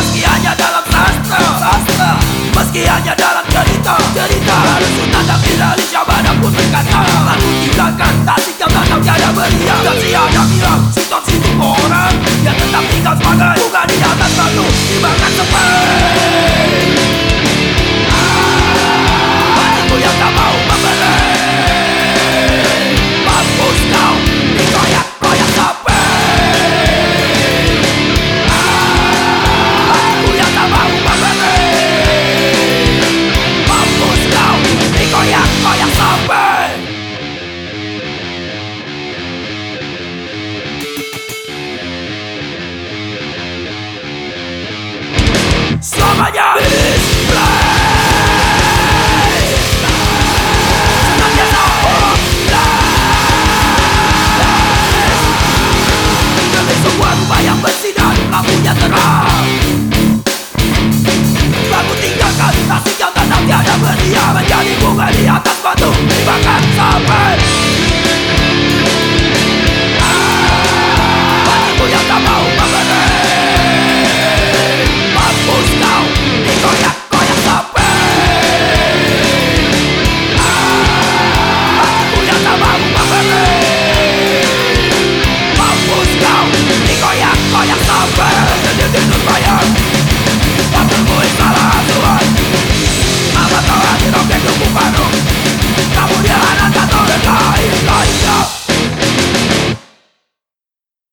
Meski hanya dalam sastra, meski hanya dalam cerita, harus sunnah dan Indonesia manapun berkata. Lalu tinggalkan tasik yang tak tahu tiada beriang, dan tiada bilang situ orang yang tetap tinggal sebagai bunga di atas batu.